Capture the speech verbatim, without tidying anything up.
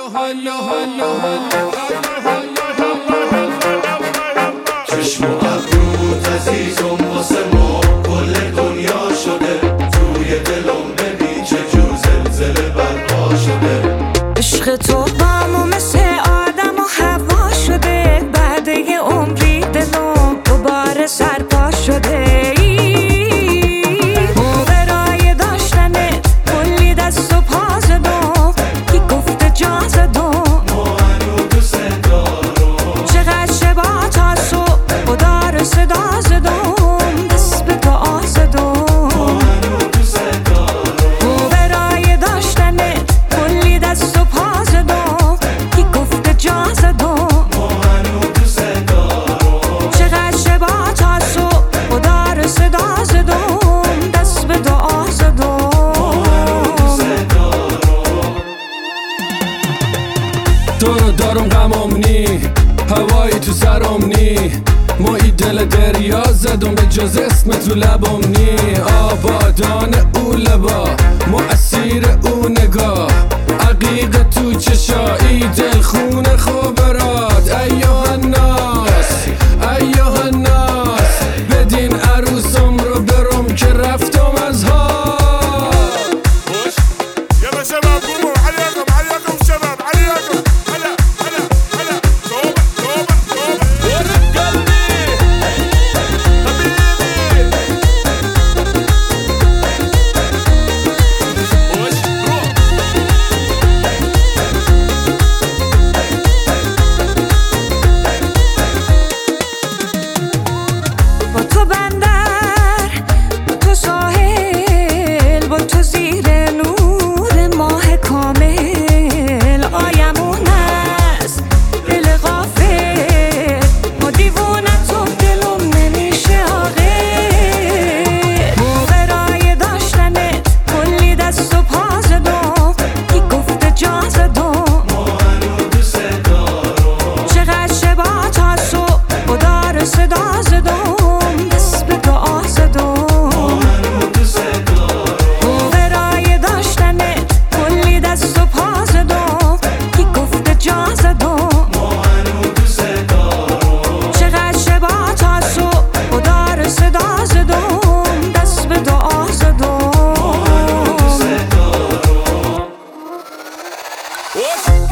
چشم و ابروت عزیزم واسه ما کل دنیا شده، توی دلم ببین چه جور زلزله برپا شده. عشق تو بامو مثل آدم و هوا شده، بعد یه عمری دلم دوباره سرپا شده. برای داشتنت کلی دست و پا زدم، کی گفته جا زدم ما هنو دوست دارم. چقدر شبا تا صبح خدا رو صدا زدم، دست به دعا زدم. ما هنو دوست دارم. برای داشتنت کلی دست و پا زدم، کی گفته جا زدم ما هنو دوست دارم. چقدر شبا تا صبح خدا رو صدا زدم، دست به دعا زدم. تو رو دارم غمم نی، هوایی تو سرم نی، ما ای دل دریا زدم به جز اسم تو لبم نی. آبادان او لبا، ما اسیر او نگاه، عقیق تو چشایی دل خونه خوبرات. ایوه الناس ایوه الناس، بدین عروسم رو برم که رفتم از ها. يلا شباب قوموا عليكم عليكم شباب عليكم. هلا هلا هلا توبة توبة توبة ورد قلبي حبيبي. وش روح با تو بندر، با تو ساحل، با تو زیر نور ماه کامل. آیمون است دل غافل، ما دیوونه تو دلم نمیشه عاقل. برای داشتنت کلی دست و پا زدم، کی گفته جا زدم ما هنو دوست دارم. چقدر شبا تا صبح خدا رو صدا زدم، دست به دعا زدم. ما هنو دوست دارم. برای داشتنت کلی دست و پا زدم، کی گفته جا زدم ما هنو دوست دارم. چقدر شبا تا صبح خدا رو صدا زدم، دست به دعا زدم. ما هنو دوست دارم. وش